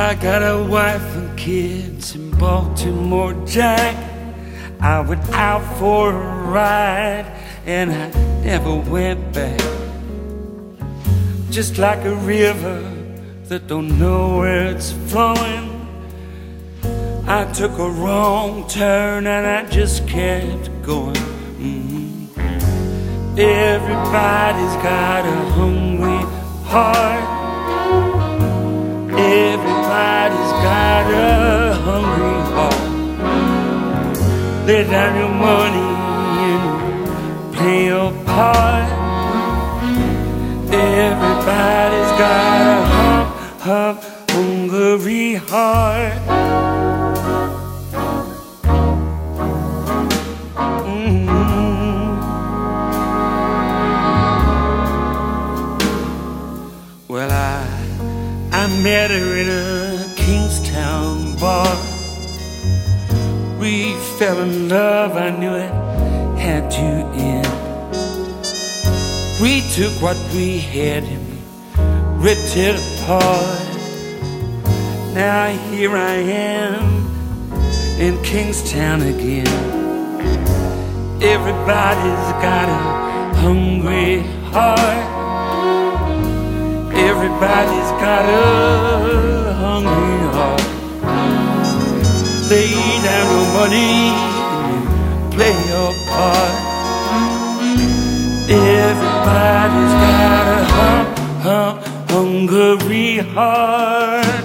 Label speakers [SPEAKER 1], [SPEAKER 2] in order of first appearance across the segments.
[SPEAKER 1] I got a wife and kids in Baltimore, Jack. I went out for a ride and I never went back. Just like a river that don't know where it's flowing, I took a wrong turn and I just kept going. Everybody's got a hungry heart. Everybody's got a hungry heart. Lay down your money and play your part. Everybody's got a hungry heart. Well, I met her in a Kingstown bar. We fell in love, I knew it had to end. We took what we had and we ripped it apart. Now here I am in Kingstown again. Everybody's got a hungry heart. Everybody's got a hungry heart. Lay down your money and play your part. Everybody's got a hungry heart.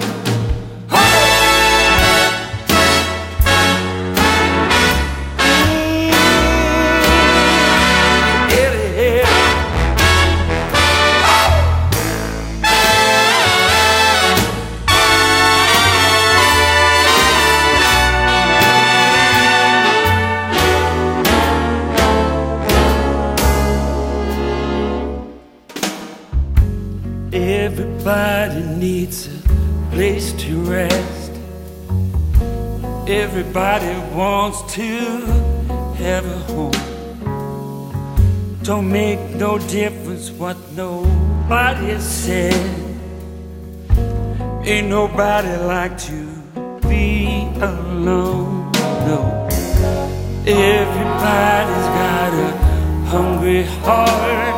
[SPEAKER 1] Everybody needs a place to rest. Everybody wants to have a home. Don't make no difference what nobody said. Ain't nobody like to be alone, no. Everybody's got a hungry heart.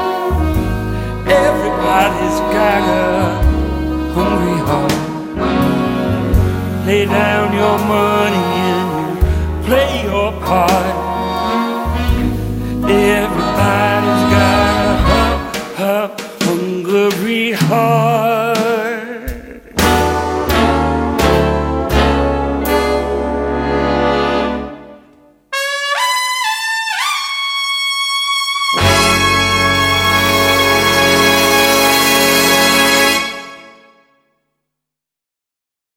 [SPEAKER 1] Everybody's got a hungry heart. Lay down your money and play your part. Everybody's got a hungry heart.